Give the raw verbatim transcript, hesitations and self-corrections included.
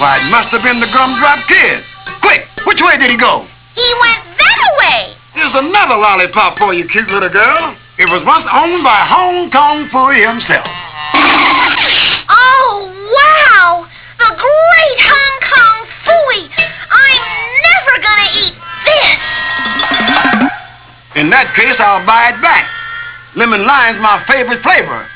Why, it must have been the Gumdrop Kid. Quick, which way did he go? He went that way. Here's another lollipop for you, cute little girl. It was once owned by Hong Kong Phooey himself. Oh, wow! The great Hong Kong Phooey! I'm never gonna eat this! In that case, I'll buy it back. Lemon lime's my favorite flavor.